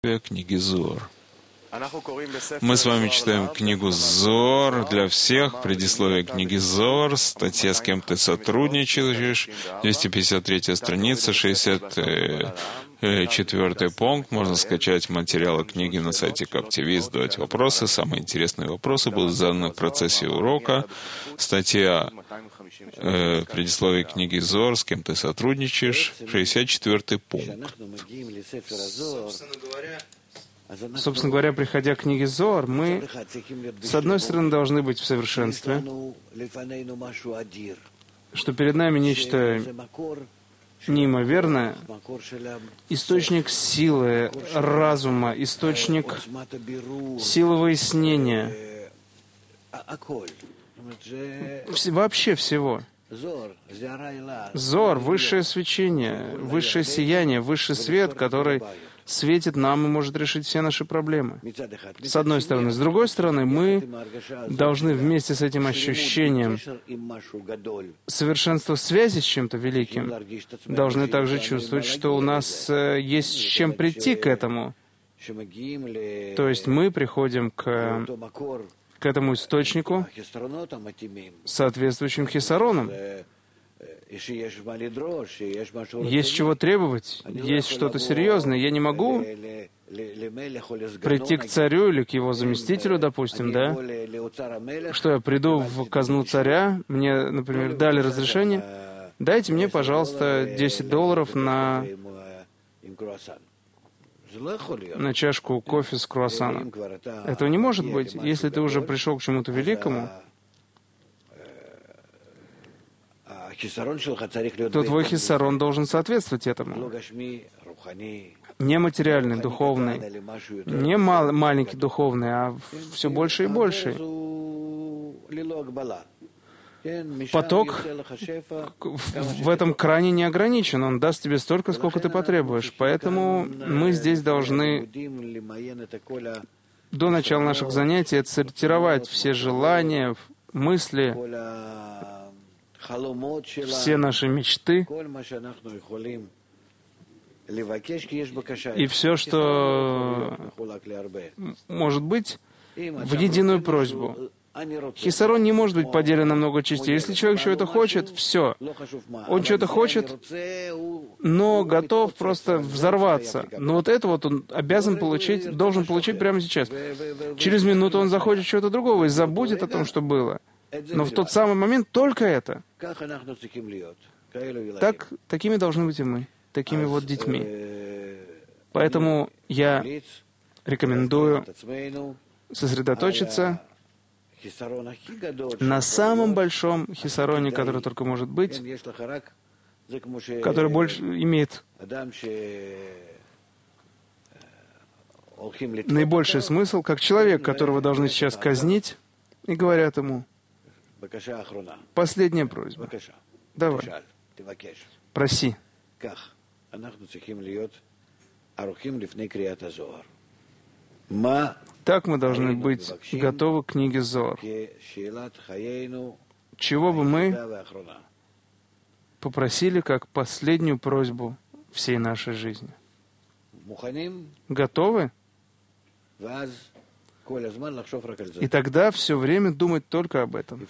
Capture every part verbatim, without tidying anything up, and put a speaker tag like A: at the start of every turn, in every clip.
A: книги Зоар. Мы с вами читаем книгу Зоар для всех, предисловие книги Зоар, статья «С кем ты сотрудничаешь», двести пятьдесят третья страница, шестьдесят четвёртый пункт. Можно скачать материалы книги на сайте Каптивиз, задавать вопросы. Самые интересные вопросы будут заданы в процессе урока. Статья э, предисловие книги Зоар, «С кем ты сотрудничаешь», шестьдесят четвёртый пункт.
B: Собственно говоря, приходя к книге Зоар, мы, с одной стороны, должны быть в совершенстве, что перед нами нечто неимоверное, источник силы, разума, источник силы выяснения, вообще всего. Зоар — высшее свечение, высшее сияние, высший свет, который светит нам и может решить все наши проблемы. С одной стороны. С другой стороны, мы должны вместе с этим ощущением совершенства связи с чем-то великим, должны также чувствовать, что у нас есть с чем прийти к этому. То есть мы приходим к, к этому источнику соответствующим хисаронам. Есть чего требовать, есть что-то серьезное. Я не могу прийти к царю или к его заместителю, допустим, да? Что я приду в казну царя, мне, например, дали разрешение, дайте мне, пожалуйста, десять долларов на, на чашку кофе с круассаном. Этого не может быть. Если ты уже пришел к чему-то великому, то твой хисарон должен соответствовать этому. Не материальный, духовный, не мал, маленький духовный, а все больше и больше. Поток в этом кране не ограничен. Он даст тебе столько, сколько ты потребуешь. Поэтому мы здесь должны до начала наших занятий отсортировать все желания, мысли, все наши мечты и все, что может быть, в единую просьбу. Хисарон не может быть поделен на много частей. Если человек чего-то хочет, все. Он что-то хочет, но готов просто взорваться. Но вот это вот он обязан получить, должен получить прямо сейчас. Через минуту он захочет чего-то другого и забудет о том, что было. Но в тот самый момент только это. Так, такими должны быть и мы, такими вот детьми. Поэтому я рекомендую сосредоточиться на самом большом хисароне, который только может быть, который больше имеет наибольший смысл, как человек, которого должны сейчас казнить, и говорят ему: последняя просьба. Давай. Проси. Так мы должны быть готовы к книге Зоар. Чего бы мы попросили как последнюю просьбу всей нашей жизни? Готовы? И тогда все время думать только об этом.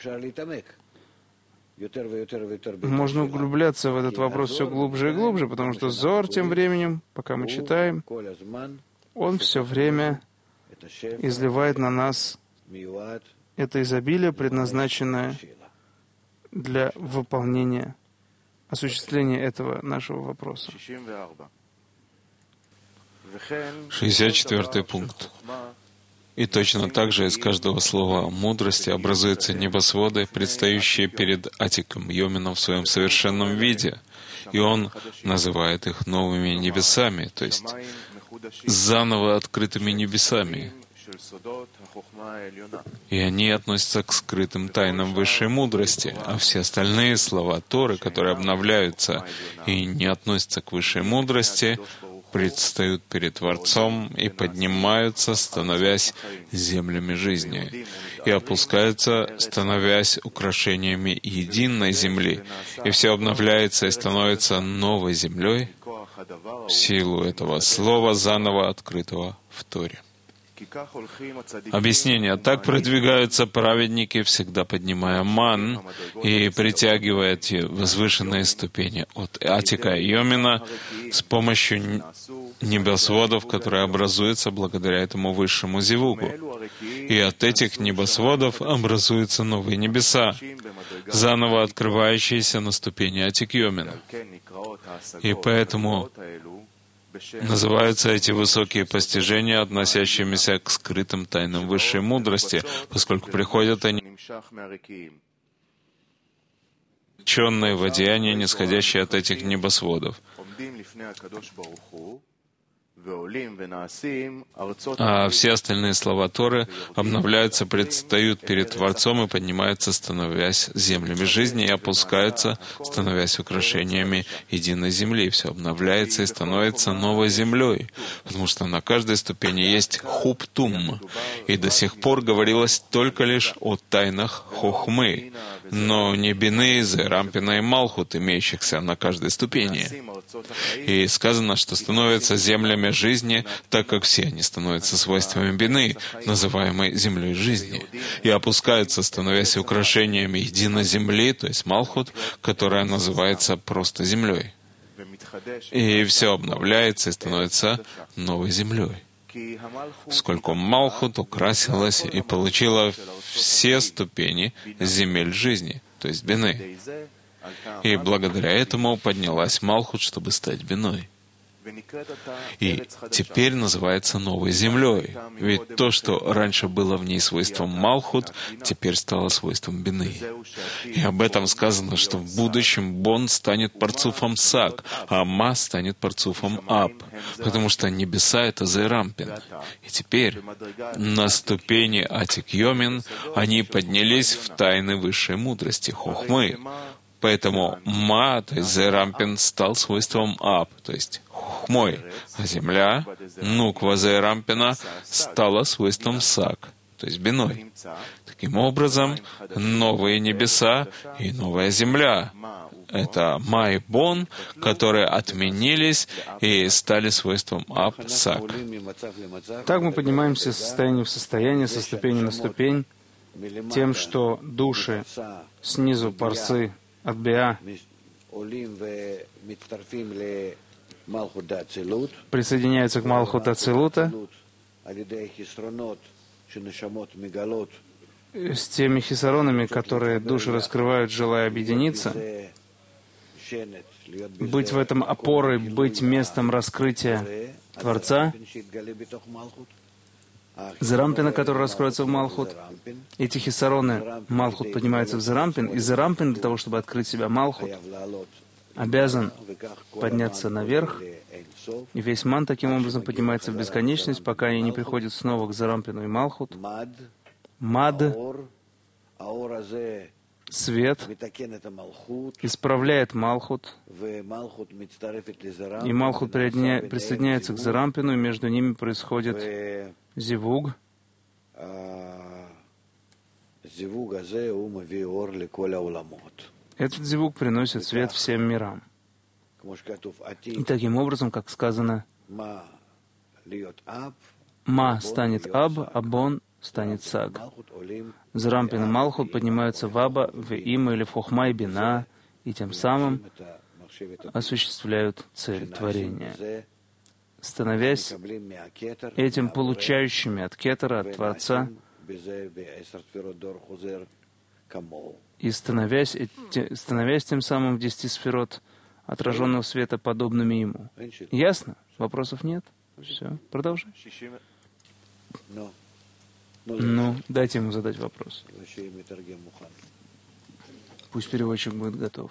B: Можно углубляться в этот вопрос все глубже и глубже, потому что Зоар тем временем, пока мы читаем, он все время изливает на нас это изобилие, предназначенное для выполнения, осуществления этого нашего вопроса.
A: шестьдесят четвёртый пункт. И точно так же из каждого слова мудрости образуются небосводы, предстающие перед Атиком Йомином в своем совершенном виде, и он называет их новыми небесами, то есть заново открытыми небесами. И они относятся к скрытым тайнам высшей мудрости, а все остальные слова Торы, которые обновляются и не относятся к высшей мудрости, предстают перед Творцом и поднимаются, становясь землями жизни, и опускаются, становясь украшениями единой земли, и все обновляется и становится новой землей силу этого слова, заново открытого в Торе. Объяснение. Так продвигаются праведники, всегда поднимая ман и притягивая те возвышенные ступени от Атика и Йомина с помощью небосводов, которые образуются благодаря этому высшему зивугу. И от этих небосводов образуются новые небеса, заново открывающиеся на ступени Атик Йомина. И поэтому называются эти высокие постижения, относящимися к скрытым тайнам высшей мудрости, поскольку приходят они ученные в одеяние, нисходящие от этих небосводов. А все остальные слова Торы обновляются, предстают перед Творцом и поднимаются, становясь землями жизни, и опускаются, становясь украшениями единой земли. Все обновляется и становится новой землей, потому что на каждой ступени есть хуптум, и до сих пор говорилось только лишь о тайнах хохмы, но не бины, зерампина и малхут, имеющихся на каждой ступени. И сказано, что становятся землями жизни, так как все они становятся свойствами бины, называемой землей жизни, и опускаются, становясь украшениями единой земли, то есть малхут, которая называется просто землей. И все обновляется и становится новой землей. Сколько Малхут украсилась и получила все ступени земель жизни, то есть бины. И благодаря этому поднялась Малхут, чтобы стать биной. И теперь называется новой землей. Ведь то, что раньше было в ней свойством Малхут, теперь стало свойством бины. И об этом сказано, что в будущем Бон станет парцуфом Сак, а Ма станет парцуфом Аб, потому что небеса — это Зерампин. И теперь на ступени Атик Йомин они поднялись в тайны высшей мудрости, Хохмы. Поэтому Ма, то есть Зерампин, стал свойством Аб, то есть Хмой, а земля, Нуква Зерампина, стала свойством Сак, то есть биной. Таким образом, новые небеса и новая земля — это Ма и Бон, которые отменились и стали свойством Аб, Сак.
B: Так мы поднимаемся с состояния в состояние, со ступени на ступень, тем, что души снизу парсы от Биа присоединяются к Малхут Ацилута с теми хисаронами, которые души раскрывают, желая объединиться, быть в этом опорой, быть местом раскрытия Творца, Зерампина, который раскроется в Малхут. Эти хисароны, Малхут поднимается в Зерампин, и Зерампин для того, чтобы открыть себя Малхут, обязан подняться наверх, и весь ман таким образом поднимается в бесконечность, пока они не приходят снова к Зерампину и Малхут. Мад, свет, исправляет Малхут, и Малхут присоединяется к Зерампину, и между ними происходит зивуг. Этот зивуг приносит свет всем мирам. И таким образом, как сказано, Ма станет Аб, а Бон станет Саг. Зерампин и Малхут поднимаются в Аба, в Има или в Хохма и Бина, и тем самым осуществляют цель творения, становясь этим получающими от Кетера, от Творца, и становясь, становясь тем самым в десяти сферот отраженного света, подобными ему. Ясно? Вопросов нет? Все, продолжай. Ну, дайте ему задать вопрос. Пусть переводчик будет готов.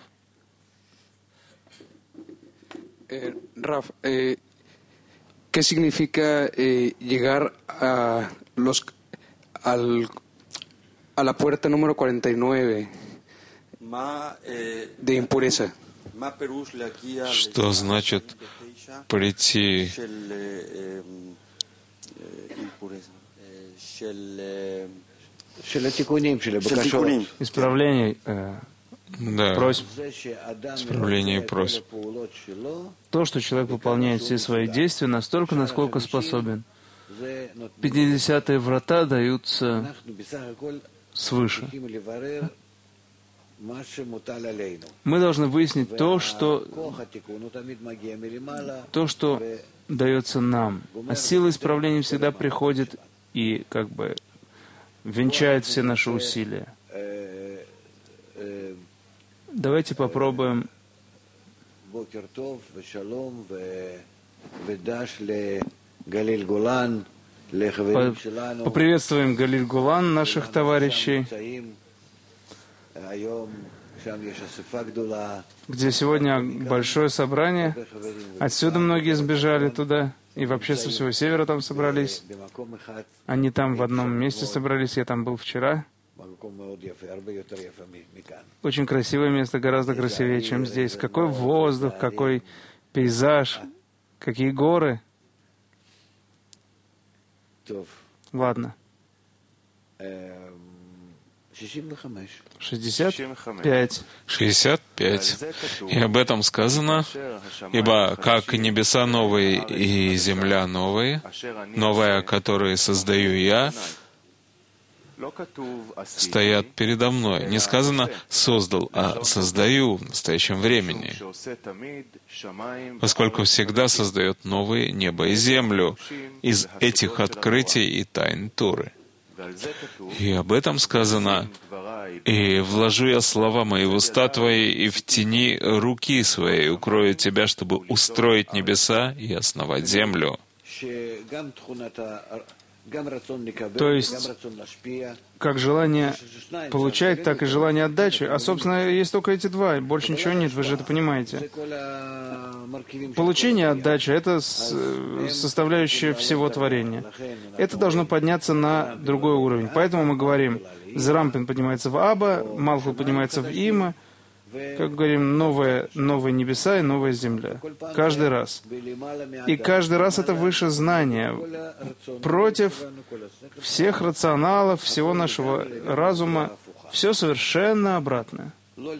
C: Раф, eh, ¿qué significa eh, llegar a los al a la puerta número cuarenta y nueve de impureza?
A: Что значит прийти
B: Исправление, э,
A: Да,
B: просьб.
A: исправление и просьб.
B: То, что человек выполняет все свои действия настолько, насколько способен. Пятидесятые врата даются свыше. Мы должны выяснить то, что, то, что дается нам. А сила исправления всегда приходит и как бы венчает все наши усилия. Давайте попробуем поприветствуем Галиль Гулан, наших товарищей, где сегодня большое собрание. Отсюда многие сбежали туда, и вообще со всего севера там собрались. Они там в одном месте собрались, я там был вчера. Очень красивое место, гораздо красивее, чем здесь. Какой воздух, какой пейзаж, какие горы. Ладно. шестьдесят пять.
A: шестьдесят пять. И об этом сказано, ибо как небеса новые и земля новые, новая, которые создаю я, стоят передо мной. Не сказано «создал», а «создаю» в настоящем времени, поскольку всегда создает новые небо и землю из этих открытий и тайн Торы. И об этом сказано: «И вложу я слова мои в уста твои, и в тени руки своей укрою тебя, чтобы устроить небеса и основать землю».
B: То есть, как желание получать, так и желание отдачи. А, собственно, есть только эти два, больше ничего нет, вы же это понимаете. Получение и отдача — это составляющая всего творения. Это должно подняться на другой уровень. Поэтому мы говорим, Зерампин поднимается в Аба, Малхут поднимается в Има, как говорим, новые, новые небеса и новая земля. Каждый раз. И каждый раз это выше знания, против всех рационалов, всего нашего разума. Все совершенно обратное.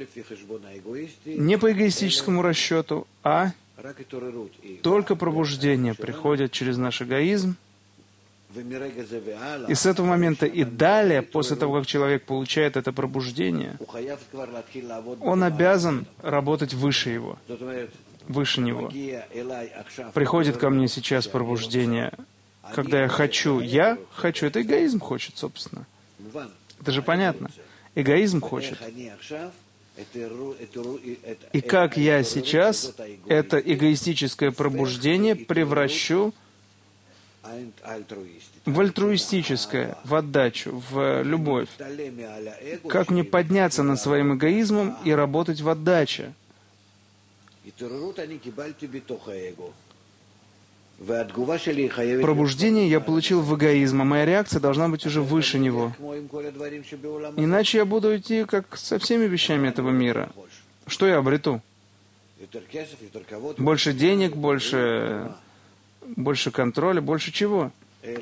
B: Не по эгоистическому расчету, а только пробуждение приходит через наш эгоизм. И с этого момента и далее, после того, как человек получает это пробуждение, он обязан работать выше его, выше него. Приходит ко мне сейчас пробуждение, когда я хочу, я хочу, это эгоизм хочет, собственно. Это же понятно. Эгоизм хочет. И как я сейчас это эгоистическое пробуждение превращу в альтруистическое, в отдачу, в любовь. Как мне подняться над своим эгоизмом и работать в отдаче? Пробуждение я получил в эгоизм, а моя реакция должна быть уже выше него. Иначе я буду идти как со всеми вещами этого мира. Что я обрету? Больше денег, больше... больше контроля, больше чего?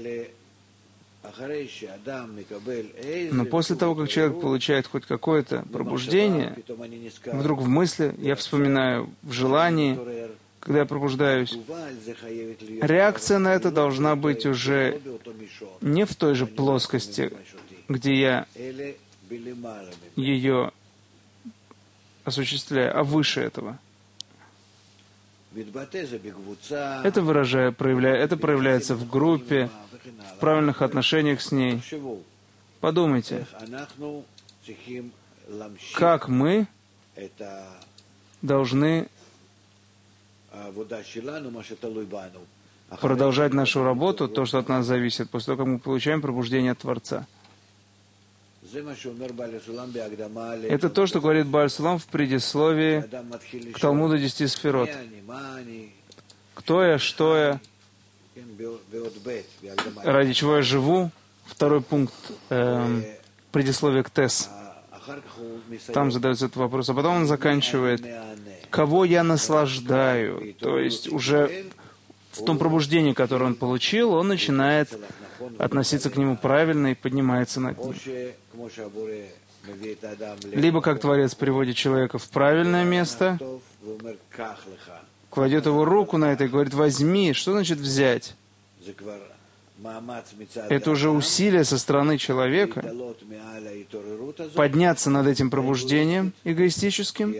B: Но после того, как человек получает хоть какое-то пробуждение, вдруг в мысли, я вспоминаю в желании, когда я пробуждаюсь, реакция на это должна быть уже не в той же плоскости, где я ее осуществляю, а выше этого. Это, выражая, проявляя, это проявляется в группе, в правильных отношениях с ней. Подумайте, как мы должны продолжать нашу работу, то, что от нас зависит, после того, как мы получаем пробуждение от Творца. Это то, что говорит Бааль Сулам в предисловии к Талмуду десяти сферот. Кто я, что я, ради чего я живу. Второй пункт э, предисловия к Тес. Там задается этот вопрос. А потом он заканчивает. Кого я наслаждаю? То есть уже в том пробуждении, которое он получил, он начинает относиться к нему правильно и поднимается над ним. Либо как Творец приводит человека в правильное место, кладет его руку на это и говорит: возьми. Что значит взять? Это уже усилие со стороны человека подняться над этим пробуждением эгоистическим,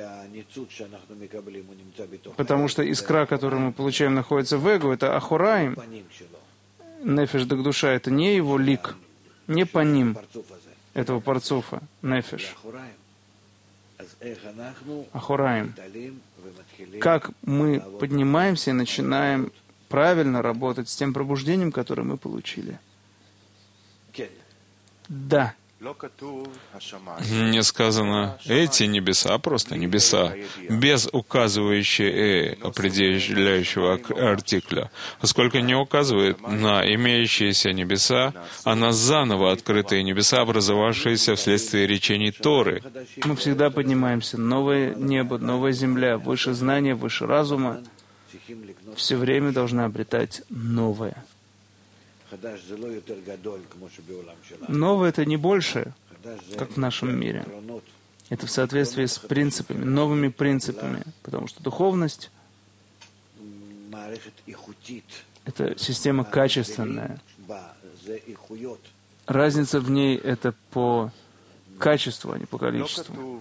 B: потому что искра, которую мы получаем, находится в эго, это ахураим. Нефеш дак душа — это не его лик, не по ним этого парцуфа, нефеш. Ахураим. Как мы поднимаемся и начинаем правильно работать с тем пробуждением, которое мы получили. Да.
A: Не сказано «эти небеса», а просто небеса, без указывающего «э», определяющего артикля. Поскольку не указывает на имеющиеся небеса, а на заново открытые небеса, образовавшиеся вследствие речений Торы.
B: Мы всегда поднимаемся. Новое небо, новая земля, выше знания, выше разума. Все время должны обретать новое. Новое — это не больше, как в нашем мире. Это в соответствии с принципами, новыми принципами. Потому что духовность — это система качественная. Разница в ней — это по качеству, а не по количеству.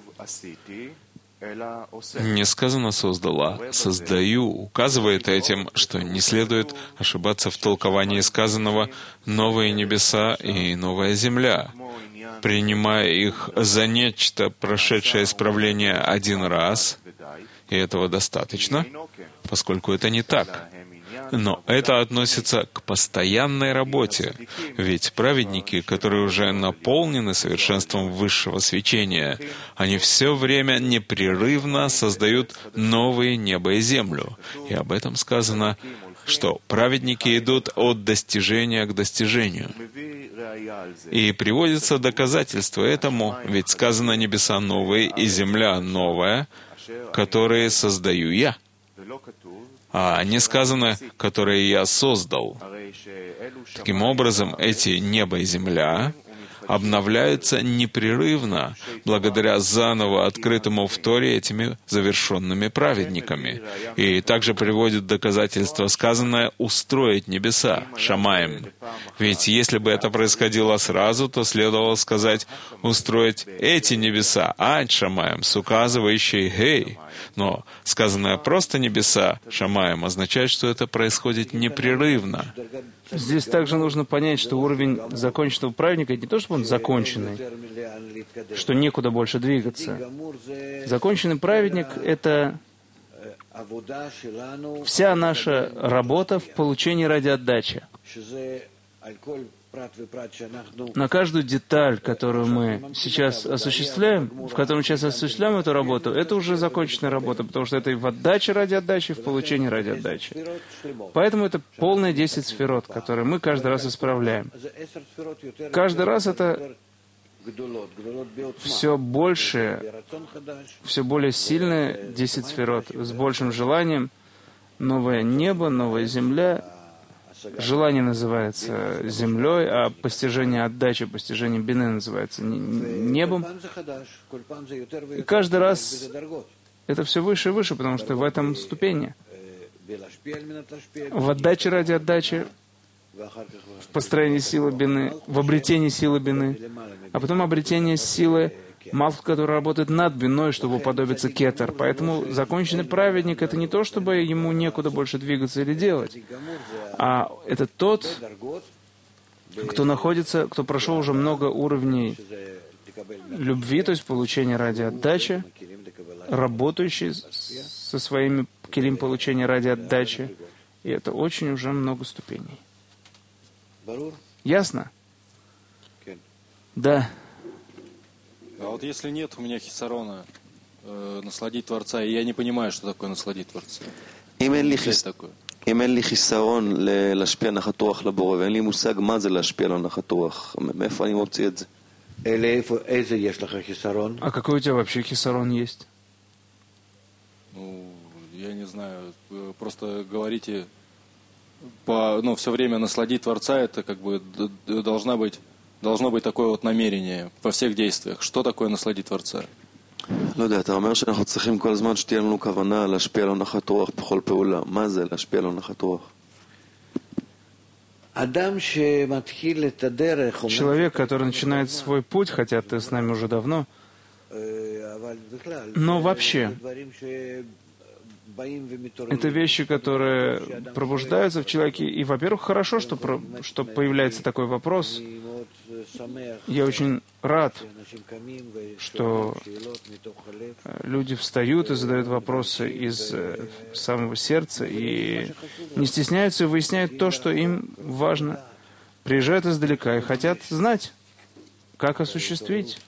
A: Не сказано «создала», «создаю», указывает этим, что не следует ошибаться в толковании сказанного «новые небеса» и «новая земля», принимая их за нечто, прошедшее исправление один раз, и этого достаточно, поскольку это не так. Но это относится к постоянной работе, ведь праведники, которые уже наполнены совершенством высшего свечения, они все время непрерывно создают новые небо и землю. И об этом сказано, что праведники идут от достижения к достижению. И приводится доказательство этому, ведь сказано «небеса новые и земля новая, которые создаю я». А не сказано, «которые я создал». Таким образом, эти небо и земля обновляются непрерывно, благодаря заново открытому в Торе этими завершенными праведниками. И также приводит доказательство сказанное «устроить небеса», шамаем. Ведь если бы это происходило сразу, то следовало сказать «устроить эти небеса», ад шамаем, с указывающей «гей». Но сказанное просто «небеса» шамаем означает, что это происходит непрерывно.
B: Здесь также нужно понять, что уровень законченного праведника — не то, чтобы он законченный, что некуда больше двигаться. Законченный праведник — это вся наша работа в получении ради отдачи. На каждую деталь, которую мы сейчас осуществляем, в которой мы сейчас осуществляем эту работу, это уже законченная работа, потому что это и в отдаче ради отдачи, и в получении ради отдачи. Поэтому это полные десять сферот, которые мы каждый раз исправляем. Каждый раз это все больше, все более сильные десять сферот, с большим желанием. Новое небо, новая земля. Желание называется землей, а постижение отдачи, постижение бины называется небом. И каждый раз это все выше и выше, потому что в этом ступени. В отдаче ради отдачи, в построении силы бины, в обретении силы бины, а потом обретение силы Малхут, который работает над биной, чтобы уподобиться кетер. Поэтому законченный праведник — это не то, чтобы ему некуда больше двигаться или делать, а это тот, кто находится, кто прошел уже много уровней любви, то есть получения ради отдачи, работающий со своими келим получения ради отдачи. И это очень уже много ступеней. Ясно? Да.
D: А вот если нет у меня хисарона, э, насладить Творца, и я не понимаю, что такое насладить Творца. Что такое?
E: אם אין לי חיסרון להשפיע נחת רוח לבורא, ואין לי מושג מה זה להשפיע על נחת רוח, מאיפה אני מוציא את זה?
B: А какой у тебя вообще хисарон есть?
D: Ну, я не знаю, просто говорите, по, ну, все время насладить Творца, это как бы должна быть должно быть такое вот намерение во всех действиях. Что такое наследие Творца?
E: לא יודע, אתה אומר שאנחנו צריכים כל הזמן שתהיה לנו כוונה להשפיע על הנחת רוח בכל פעולה. מה זה להשפיע על הנחת רוח?
B: Человек, который начинает свой путь, хотя ты с нами уже давно, но вообще, это вещи, которые пробуждаются в человеке. И, во-первых, хорошо, что, про, что появляется такой вопрос. Я очень рад, что люди встают и задают вопросы из самого сердца и не стесняются и выясняют то, что им важно. Приезжают издалека и хотят знать, как осуществить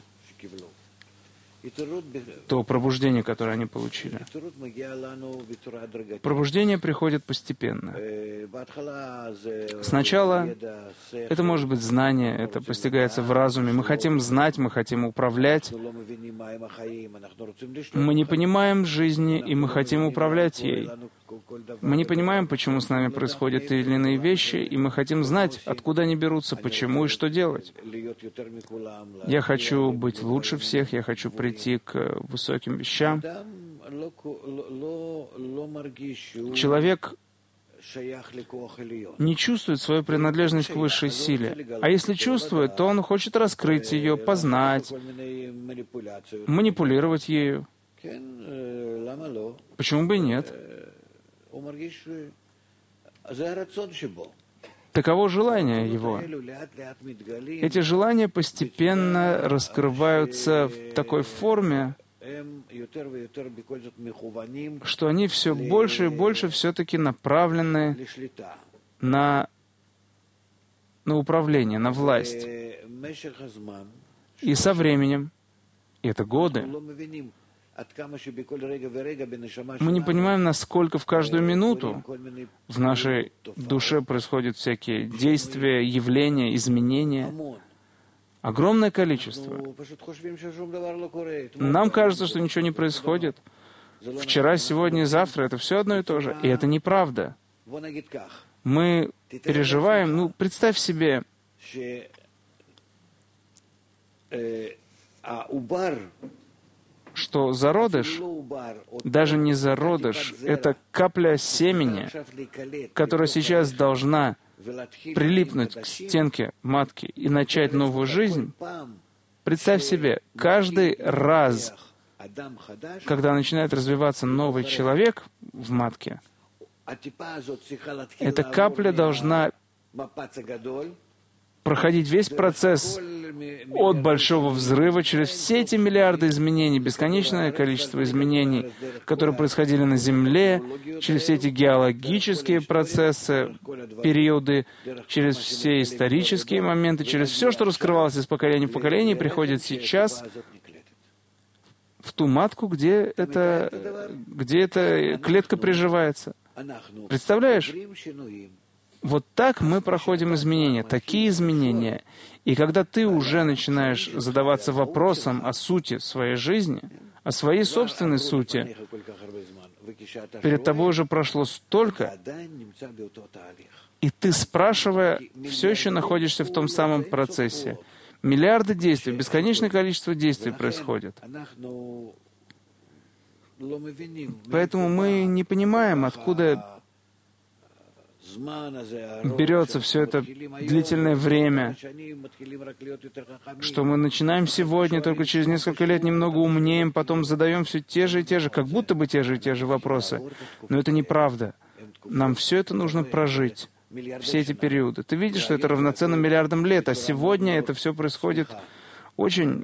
B: то пробуждение, которое они получили. Пробуждение приходит постепенно. Сначала это может быть знание, это постигается в разуме. Мы хотим знать, мы хотим управлять. Мы не понимаем жизни, и мы хотим управлять ей. Мы не понимаем, почему с нами происходят те или иные вещи, и мы хотим знать, откуда они берутся, почему и что делать. Я хочу быть лучше всех, я хочу прийти к высоким вещам. Человек не чувствует свою принадлежность к высшей силе. А если чувствует, то он хочет раскрыть ее, познать, манипулировать ею. Почему бы и нет? Таково желание его. Эти желания постепенно раскрываются в такой форме, что они все больше и больше все-таки направлены на, на управление, на власть. И со временем, и это годы, мы не понимаем, насколько в каждую минуту в нашей душе происходят всякие действия, явления, изменения. Огромное количество. Нам кажется, что ничего не происходит. Вчера, сегодня и завтра — это все одно и то же. И это неправда. Мы переживаем, ну, представь себе, что зародыш, даже не зародыш, это капля семени, которая сейчас должна прилипнуть к стенке матки и начать новую жизнь. Представь себе, каждый раз, когда начинает развиваться новый человек в матке, эта капля должна проходить весь процесс от большого взрыва через все эти миллиарды изменений, бесконечное количество изменений, которые происходили на Земле, через все эти геологические процессы, периоды, через все исторические моменты, через все, что раскрывалось из поколения в поколение, приходит сейчас в ту матку, где эта, где эта клетка приживается. Представляешь? Вот так мы проходим изменения, такие изменения. И когда ты уже начинаешь задаваться вопросом о сути своей жизни, о своей собственной сути, перед тобой уже прошло столько, и ты, спрашивая, все еще находишься в том самом процессе. Миллиарды действий, бесконечное количество действий происходит. Поэтому мы не понимаем, откуда берется все это длительное время, что мы начинаем сегодня, только через несколько лет немного умнеем, потом задаем все те же и те же, как будто бы те же и те же вопросы. Но это неправда. Нам все это нужно прожить, все эти периоды. Ты видишь, что это равноценно миллиардам лет, а сегодня это все происходит очень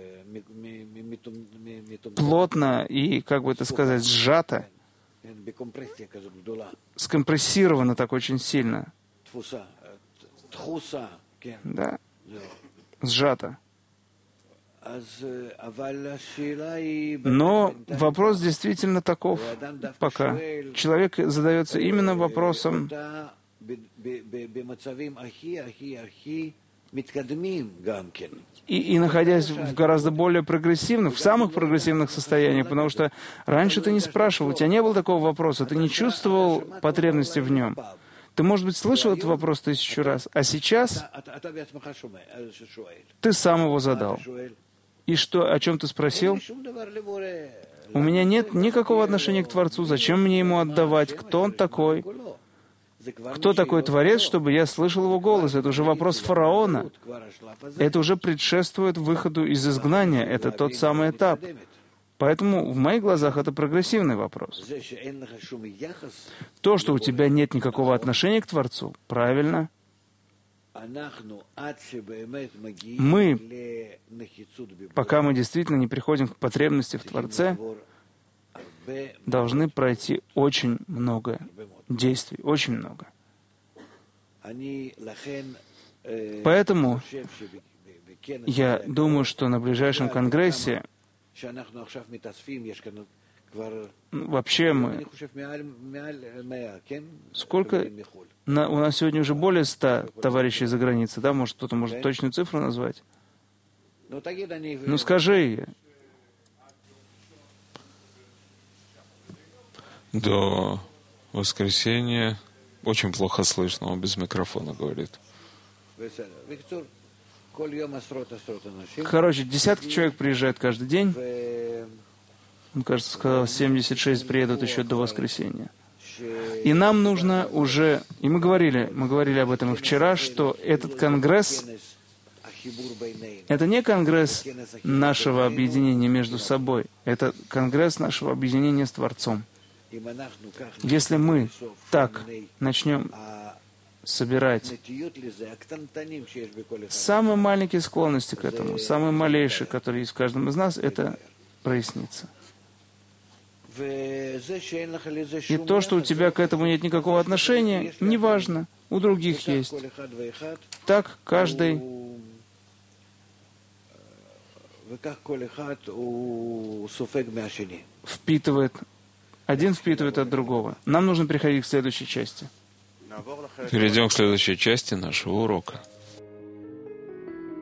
B: плотно и, как бы это сказать, сжато, скомпрессировано так очень сильно. Да, сжато. Но вопрос действительно таков пока. Человек задается именно вопросом, И, и находясь в гораздо более прогрессивных, в самых прогрессивных состояниях, потому что раньше ты не спрашивал, у тебя не было такого вопроса, ты не чувствовал потребности в нем. Ты, может быть, слышал этот вопрос тысячу раз, а сейчас ты сам его задал. И что, о чем ты спросил? У меня нет никакого отношения к Творцу. Зачем мне ему отдавать? Кто он такой? Кто такой Творец, чтобы я слышал его голос? Это уже вопрос фараона. Это уже предшествует выходу из изгнания. Это тот самый этап. Поэтому в моих глазах это прогрессивный вопрос. То, что у тебя нет никакого отношения к Творцу, правильно. Мы, пока мы действительно не приходим к потребности в Творце, должны пройти очень много действий, очень много. Поэтому я думаю, что на ближайшем конгрессе вообще мы... Сколько? На, у нас сегодня уже более ста товарищей за границей, да? Может, кто-то может точную цифру назвать? Ну, скажи.
A: До воскресенья очень плохо слышно, он без микрофона говорит.
B: Короче, десятки человек приезжают каждый день. Он, кажется, сказал, семьдесят шесть приедут еще до воскресенья. И нам нужно уже, и мы говорили, мы говорили об этом и вчера, что этот конгресс, это не конгресс нашего объединения между собой, это конгресс нашего объединения с Творцом. Если мы так начнем собирать самые маленькие склонности к этому, самые малейшие, которые есть в каждом из нас, это прояснится. И то, что у тебя к этому нет никакого отношения, неважно, у других есть. Так каждый впитывает, один впитывает от другого. Нам нужно переходить к следующей части.
A: Перейдем к следующей части нашего урока.